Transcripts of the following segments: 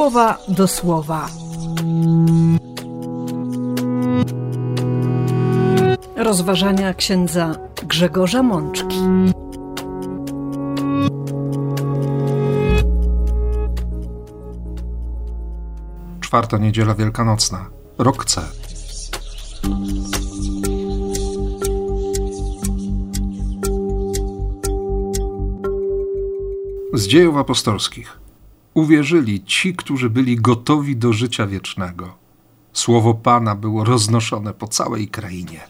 Słowa do słowa. Rozważania księdza Grzegorza Mączki. Czwarta niedziela wielkanocna, rok C. Z Dziejów apostolskich. Uwierzyli ci, którzy byli gotowi do życia wiecznego. Słowo Pana było roznoszone po całej krainie.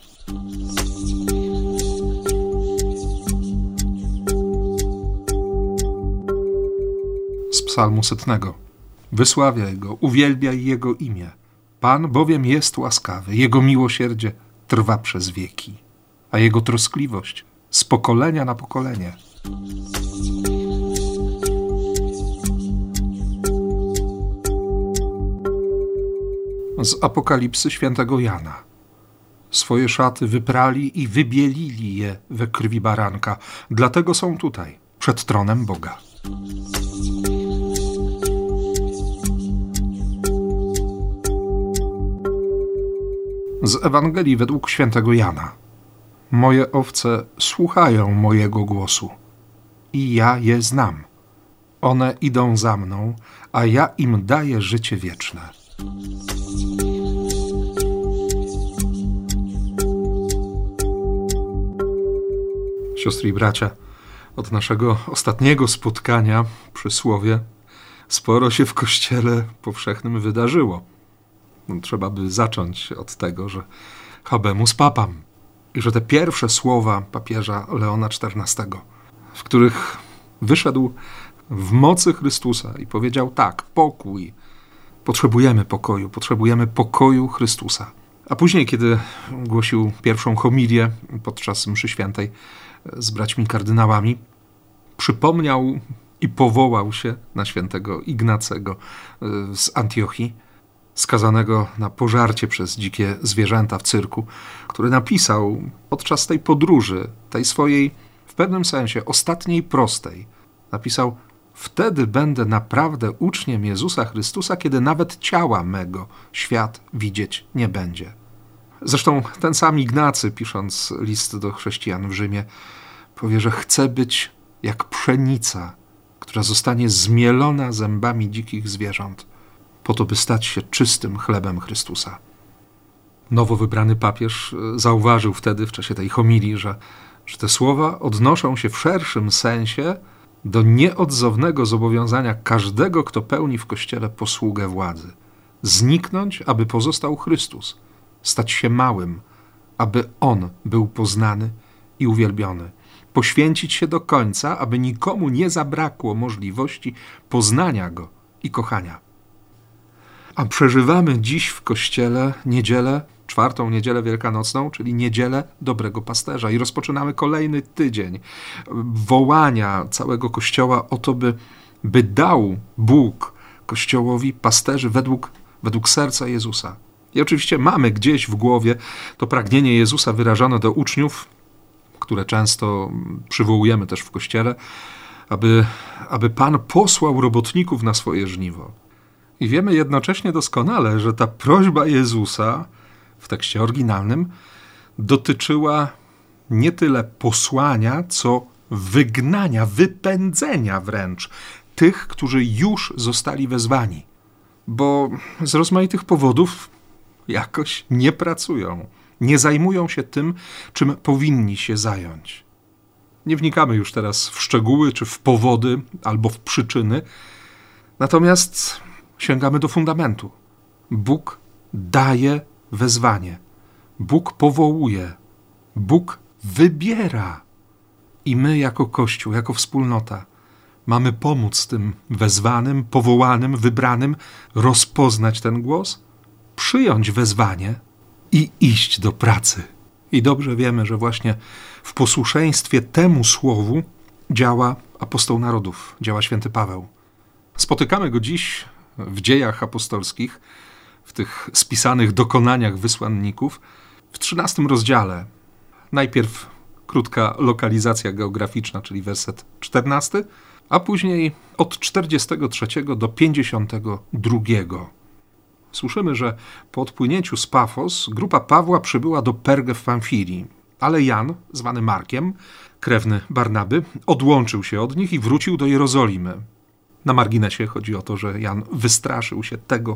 Z Psalmu 100. Wysławiaj Go, uwielbiaj Jego imię. Pan bowiem jest łaskawy, Jego miłosierdzie trwa przez wieki, a Jego troskliwość z pokolenia na pokolenie. Z Apokalipsy świętego Jana. Swoje szaty wyprali i wybielili je we krwi baranka, dlatego są tutaj, przed tronem Boga. Z Ewangelii według świętego Jana. Moje owce słuchają mojego głosu i ja je znam. One idą za mną, a ja im daję życie wieczne. Siostry i bracia, od naszego ostatniego spotkania przy Słowie sporo się w Kościele powszechnym wydarzyło. Trzeba by zacząć od tego, że habemus papam i że te pierwsze słowa papieża Leona XIV, w których wyszedł w mocy Chrystusa i powiedział tak, pokój, potrzebujemy pokoju Chrystusa. A później, kiedy głosił pierwszą homilię podczas mszy świętej z braćmi kardynałami, przypomniał i powołał się na świętego Ignacego z Antiochii, skazanego na pożarcie przez dzikie zwierzęta w cyrku, który napisał podczas tej podróży, tej swojej w pewnym sensie ostatniej prostej, napisał: wtedy będę naprawdę uczniem Jezusa Chrystusa, kiedy nawet ciała mego świat widzieć nie będzie. Zresztą ten sam Ignacy, pisząc list do chrześcijan w Rzymie, powie, że chce być jak pszenica, która zostanie zmielona zębami dzikich zwierząt, po to, by stać się czystym chlebem Chrystusa. Nowo wybrany papież zauważył wtedy, w czasie tej homilii, że te słowa odnoszą się w szerszym sensie do nieodzownego zobowiązania każdego, kto pełni w Kościele posługę władzy. Zniknąć, aby pozostał Chrystus. Stać się małym, aby On był poznany i uwielbiony. Poświęcić się do końca, aby nikomu nie zabrakło możliwości poznania Go i kochania. A przeżywamy dziś w Kościele niedzielę, czwartą niedzielę wielkanocną, czyli niedzielę Dobrego Pasterza. I rozpoczynamy kolejny tydzień wołania całego Kościoła o to, by dał Bóg Kościołowi pasterzy według serca Jezusa. I oczywiście mamy gdzieś w głowie to pragnienie Jezusa wyrażone do uczniów, które często przywołujemy też w Kościele, aby Pan posłał robotników na swoje żniwo. I wiemy jednocześnie doskonale, że ta prośba Jezusa w tekście oryginalnym dotyczyła nie tyle posłania, co wygnania, wypędzenia wręcz tych, którzy już zostali wezwani, bo z rozmaitych powodów jakoś nie pracują, nie zajmują się tym, czym powinni się zająć. Nie wnikamy już teraz w szczegóły, czy w powody, albo w przyczyny, natomiast sięgamy do fundamentu. Bóg daje wezwanie. Bóg powołuje. Bóg wybiera. I my jako Kościół, jako wspólnota mamy pomóc tym wezwanym, powołanym, wybranym rozpoznać ten głos, przyjąć wezwanie i iść do pracy. I dobrze wiemy, że właśnie w posłuszeństwie temu słowu działa apostoł narodów, działa święty Paweł. Spotykamy go dziś w Dziejach apostolskich, w tych spisanych dokonaniach wysłanników, w 13 rozdziale. Najpierw krótka lokalizacja geograficzna, czyli werset 14, a później od 43 do 52. Słyszymy, że po odpłynięciu z Pafos grupa Pawła przybyła do Pergę w Pamfirii, ale Jan, zwany Markiem, krewny Barnaby, odłączył się od nich i wrócił do Jerozolimy. Na marginesie chodzi o to, że Jan wystraszył się tego,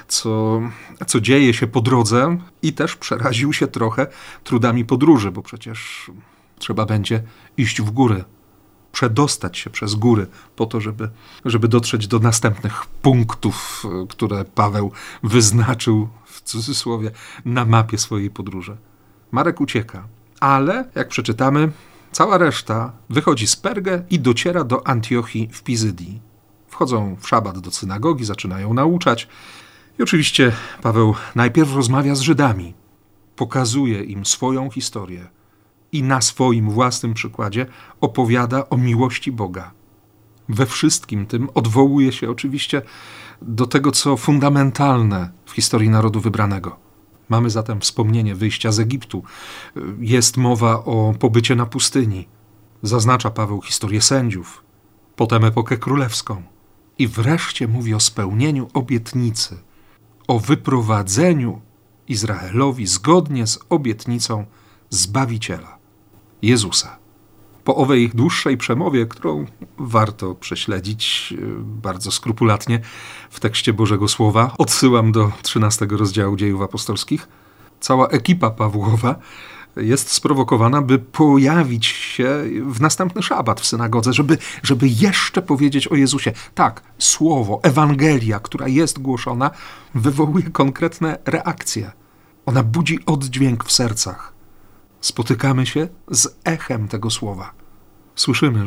co dzieje się po drodze i też przeraził się trochę trudami podróży, bo przecież trzeba będzie iść w góry, przedostać się przez góry po to, żeby dotrzeć do następnych punktów, które Paweł wyznaczył, w cudzysłowie, na mapie swojej podróży. Marek ucieka, ale jak przeczytamy, cała reszta wychodzi z Pergę i dociera do Antiochii w Pizydii. Wchodzą w szabat do synagogi, zaczynają nauczać i oczywiście Paweł najpierw rozmawia z Żydami, pokazuje im swoją historię i na swoim własnym przykładzie opowiada o miłości Boga. We wszystkim tym odwołuje się oczywiście do tego, co fundamentalne w historii narodu wybranego. Mamy zatem wspomnienie wyjścia z Egiptu. Jest mowa o pobycie na pustyni. Zaznacza Paweł historię sędziów, potem epokę królewską. I wreszcie mówi o spełnieniu obietnicy, o wyprowadzeniu Izraelowi zgodnie z obietnicą Zbawiciela, Jezusa. Po owej dłuższej przemowie, którą warto prześledzić bardzo skrupulatnie w tekście Bożego Słowa, odsyłam do 13 rozdziału Dziejów Apostolskich, cała ekipa Pawłowa jest sprowokowana, by pojawić się w następny szabat w synagodze, żeby jeszcze powiedzieć o Jezusie. Tak, słowo, Ewangelia, która jest głoszona, wywołuje konkretne reakcje. Ona budzi oddźwięk w sercach. Spotykamy się z echem tego słowa. Słyszymy,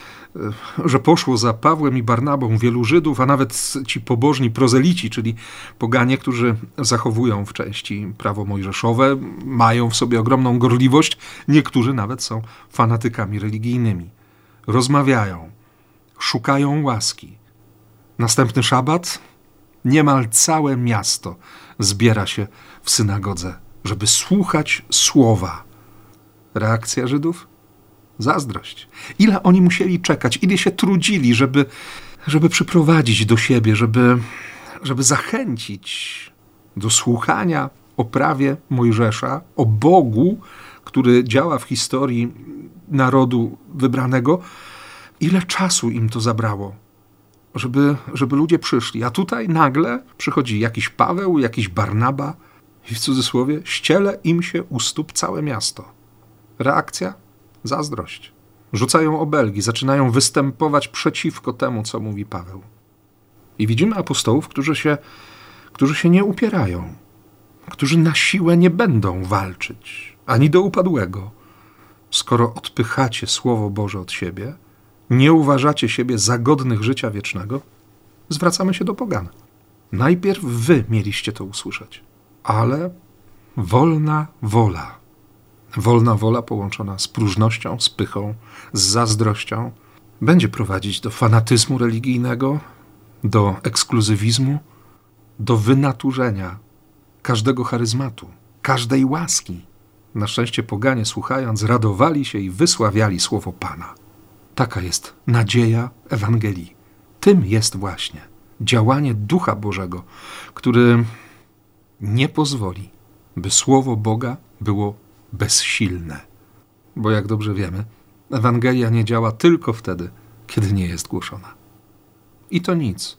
że poszło za Pawłem i Barnabą wielu Żydów, a nawet ci pobożni prozelici, czyli poganie, którzy zachowują w części prawo mojżeszowe, mają w sobie ogromną gorliwość, niektórzy nawet są fanatykami religijnymi. Rozmawiają, szukają łaski. Następny szabat, niemal całe miasto zbiera się w synagodze, żeby słuchać słowa. Reakcja Żydów? Zazdrość. Ile oni musieli czekać, ile się trudzili, żeby przyprowadzić do siebie, żeby zachęcić do słuchania o prawie Mojżesza, o Bogu, który działa w historii narodu wybranego. Ile czasu im to zabrało, żeby ludzie przyszli. A tutaj nagle przychodzi jakiś Paweł, jakiś Barnaba i w cudzysłowie ściele im się u stóp całe miasto. Reakcja? Zazdrość. Rzucają obelgi, zaczynają występować przeciwko temu, co mówi Paweł. I widzimy apostołów, którzy się nie upierają, którzy na siłę nie będą walczyć, ani do upadłego. Skoro odpychacie Słowo Boże od siebie, nie uważacie siebie za godnych życia wiecznego, zwracamy się do pogan. Najpierw wy mieliście to usłyszeć, ale wolna wola. Wolna wola połączona z próżnością, z pychą, z zazdrością będzie prowadzić do fanatyzmu religijnego, do ekskluzywizmu, do wynaturzenia każdego charyzmatu, każdej łaski. Na szczęście poganie, słuchając, radowali się i wysławiali słowo Pana. Taka jest nadzieja Ewangelii. Tym jest właśnie działanie Ducha Bożego, który nie pozwoli, by słowo Boga było bezsilne. Bo jak dobrze wiemy, Ewangelia nie działa tylko wtedy, kiedy nie jest głoszona. I to nic,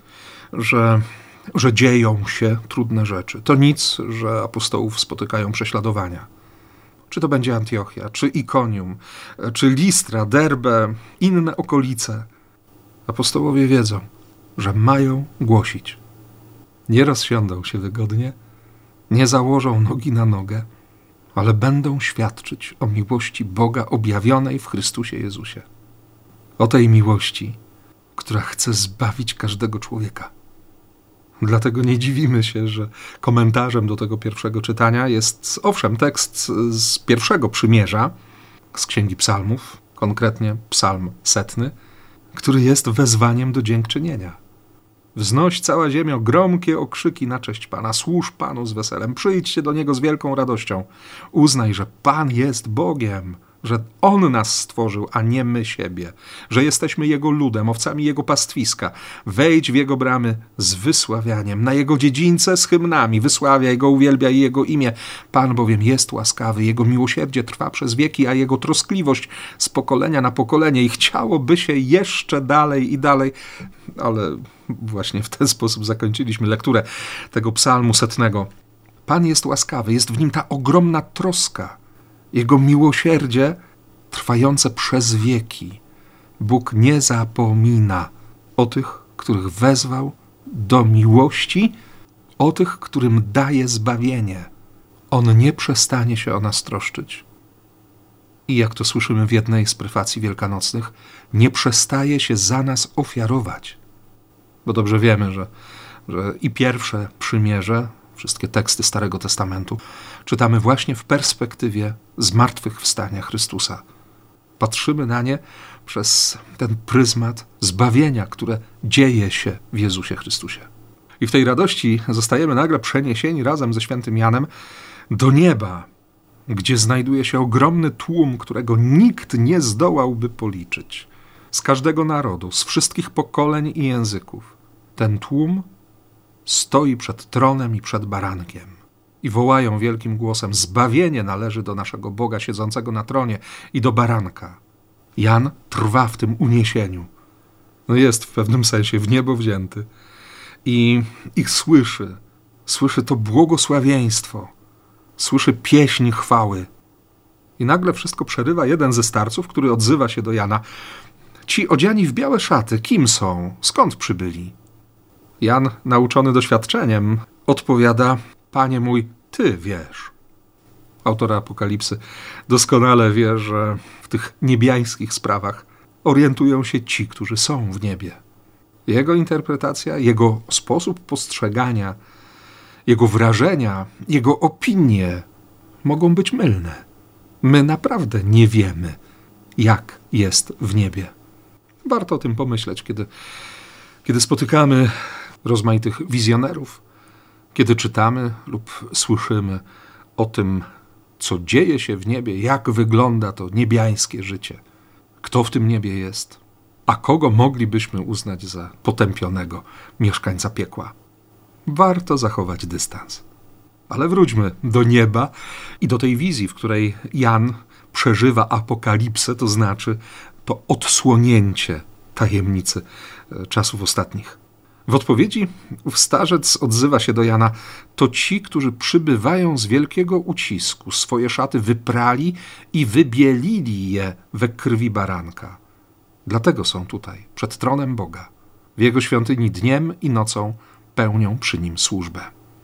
że dzieją się trudne rzeczy. To nic, że apostołów spotykają prześladowania. Czy to będzie Antiochia, czy Ikonium, czy Listra, Derbę, inne okolice. Apostołowie wiedzą, że mają głosić. Nie rozsiądą się wygodnie, nie założą nogi na nogę, ale będą świadczyć o miłości Boga objawionej w Chrystusie Jezusie. O tej miłości, która chce zbawić każdego człowieka. Dlatego nie dziwimy się, że komentarzem do tego pierwszego czytania jest, owszem, tekst z pierwszego przymierza, z Księgi Psalmów, konkretnie Psalm 100, który jest wezwaniem do dziękczynienia. Wznoś cała ziemio gromkie okrzyki na cześć Pana, służ Panu z weselem, przyjdźcie do Niego z wielką radością. Uznaj, że Pan jest Bogiem, że On nas stworzył, a nie my siebie, że jesteśmy Jego ludem, owcami Jego pastwiska. Wejdź w Jego bramy z wysławianiem, na Jego dziedzińce z hymnami, wysławiaj Go, uwielbiaj Jego imię. Pan bowiem jest łaskawy, Jego miłosierdzie trwa przez wieki, a Jego troskliwość z pokolenia na pokolenie i chciałoby się jeszcze dalej i dalej, ale właśnie w ten sposób zakończyliśmy lekturę tego psalmu 100. Pan jest łaskawy, jest w nim ta ogromna troska, Jego miłosierdzie trwające przez wieki. Bóg nie zapomina o tych, których wezwał do miłości, o tych, którym daje zbawienie. On nie przestanie się o nas troszczyć. I jak to słyszymy w jednej z prefacji wielkanocnych, nie przestaje się za nas ofiarować. Bo dobrze wiemy, że i pierwsze przymierze, wszystkie teksty Starego Testamentu, czytamy właśnie w perspektywie zmartwychwstania Chrystusa. Patrzymy na nie przez ten pryzmat zbawienia, które dzieje się w Jezusie Chrystusie. I w tej radości zostajemy nagle przeniesieni razem ze świętym Janem do nieba, gdzie znajduje się ogromny tłum, którego nikt nie zdołałby policzyć. Z każdego narodu, z wszystkich pokoleń i języków. Ten tłum stoi przed tronem i przed barankiem i wołają wielkim głosem: zbawienie należy do naszego Boga siedzącego na tronie i do baranka. Jan trwa w tym uniesieniu. Jest w pewnym sensie w niebo wzięty i słyszy to błogosławieństwo, słyszy pieśń chwały. I nagle wszystko przerywa jeden ze starców, który odzywa się do Jana: ci odziani w białe szaty, kim są? Skąd przybyli? Jan, nauczony doświadczeniem, odpowiada: Panie mój, Ty wiesz. Autor Apokalipsy doskonale wie, że w tych niebiańskich sprawach orientują się ci, którzy są w niebie. Jego interpretacja, jego sposób postrzegania, jego wrażenia, jego opinie mogą być mylne. My naprawdę nie wiemy, jak jest w niebie. Warto o tym pomyśleć, kiedy spotykamy rozmaitych wizjonerów, kiedy czytamy lub słyszymy o tym, co dzieje się w niebie, jak wygląda to niebiańskie życie, kto w tym niebie jest, a kogo moglibyśmy uznać za potępionego mieszkańca piekła. Warto zachować dystans. Ale wróćmy do nieba i do tej wizji, w której Jan przeżywa apokalipsę, to znaczy to odsłonięcie tajemnicy czasów ostatnich. W odpowiedzi starzec odzywa się do Jana: to ci, którzy przybywają z wielkiego ucisku, swoje szaty wyprali i wybielili je we krwi baranka. Dlatego są tutaj, przed tronem Boga. W Jego świątyni dniem i nocą pełnią przy Nim służbę.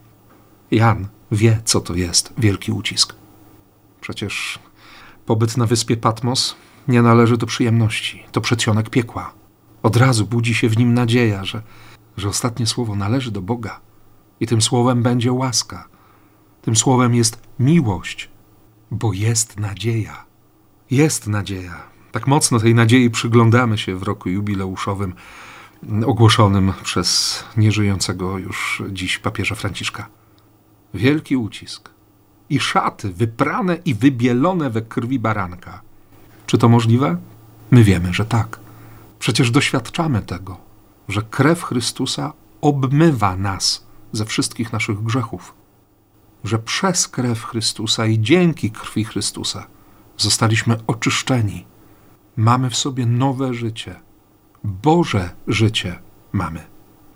Jan wie, co to jest wielki ucisk. Przecież pobyt na wyspie Patmos nie należy do przyjemności. To przedsionek piekła. Od razu budzi się w nim nadzieja, że ostatnie słowo należy do Boga i tym słowem będzie łaska. Tym słowem jest miłość, bo jest nadzieja. Jest nadzieja. Tak mocno tej nadziei przyglądamy się w roku jubileuszowym ogłoszonym przez nieżyjącego już dziś papieża Franciszka. Wielki ucisk i szaty wyprane i wybielone we krwi baranka. Czy to możliwe? My wiemy, że tak. Przecież doświadczamy tego, że krew Chrystusa obmywa nas ze wszystkich naszych grzechów. Że przez krew Chrystusa i dzięki krwi Chrystusa zostaliśmy oczyszczeni. Mamy w sobie nowe życie. Boże życie mamy.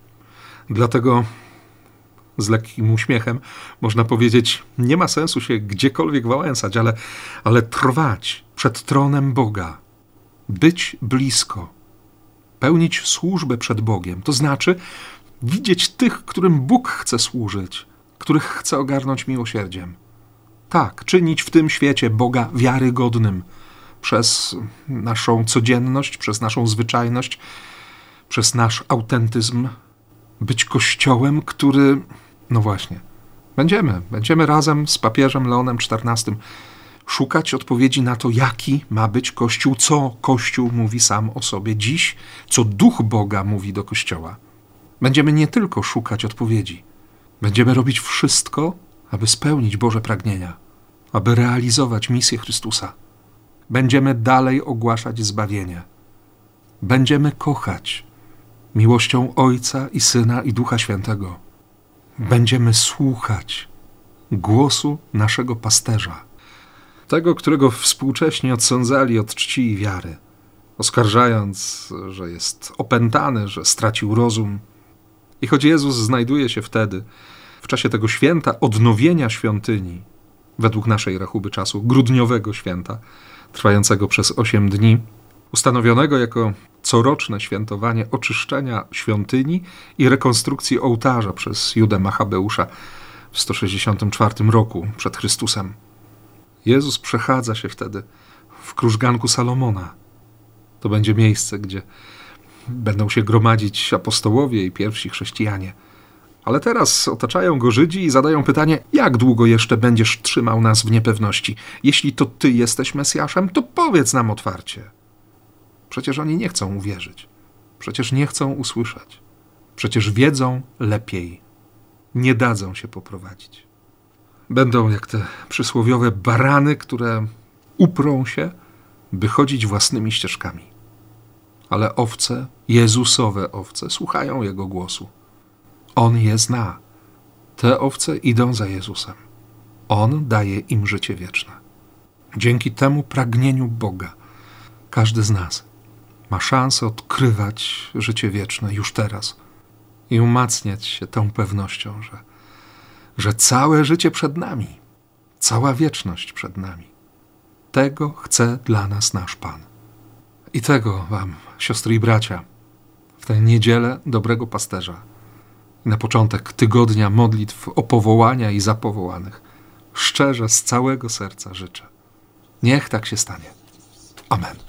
Dlatego z lekkim uśmiechem można powiedzieć, nie ma sensu się gdziekolwiek wałęsać, ale trwać przed tronem Boga, być blisko, pełnić służbę przed Bogiem, to znaczy widzieć tych, którym Bóg chce służyć, których chce ogarnąć miłosierdziem. Tak, czynić w tym świecie Boga wiarygodnym przez naszą codzienność, przez naszą zwyczajność, przez nasz autentyzm, być Kościołem, który, no właśnie, będziemy razem z papieżem Leonem XIV szukać odpowiedzi na to, jaki ma być Kościół, co Kościół mówi sam o sobie dziś, co Duch Boga mówi do Kościoła. Będziemy nie tylko szukać odpowiedzi, będziemy robić wszystko, aby spełnić Boże pragnienia, aby realizować misję Chrystusa. Będziemy dalej ogłaszać zbawienie. Będziemy kochać miłością Ojca i Syna i Ducha Świętego. Będziemy słuchać głosu naszego pasterza, tego, którego współcześnie odsądzali od czci i wiary, oskarżając, że jest opętany, że stracił rozum. I choć Jezus znajduje się wtedy, w czasie tego święta odnowienia świątyni, według naszej rachuby czasu, grudniowego święta, trwającego przez 8 dni, ustanowionego jako coroczne świętowanie oczyszczenia świątyni i rekonstrukcji ołtarza przez Judę Machabeusza w 164 roku przed Chrystusem. Jezus przechadza się wtedy w krużganku Salomona. To będzie miejsce, gdzie będą się gromadzić apostołowie i pierwsi chrześcijanie. Ale teraz otaczają go Żydzi i zadają pytanie, jak długo jeszcze będziesz trzymał nas w niepewności? Jeśli to ty jesteś Mesjaszem, to powiedz nam otwarcie. Przecież oni nie chcą uwierzyć. Przecież nie chcą usłyszeć. Przecież wiedzą lepiej. Nie dadzą się poprowadzić. Będą jak te przysłowiowe barany, które uprą się, by chodzić własnymi ścieżkami. Ale owce, Jezusowe owce, słuchają Jego głosu. On je zna. Te owce idą za Jezusem. On daje im życie wieczne. Dzięki temu pragnieniu Boga każdy z nas ma szansę odkrywać życie wieczne już teraz i umacniać się tą pewnością, że całe życie przed nami, cała wieczność przed nami. Tego chce dla nas nasz Pan. I tego wam, siostry i bracia, w tę niedzielę dobrego pasterza i na początek tygodnia modlitw o powołania i zapowołanych szczerze z całego serca życzę. Niech tak się stanie. Amen.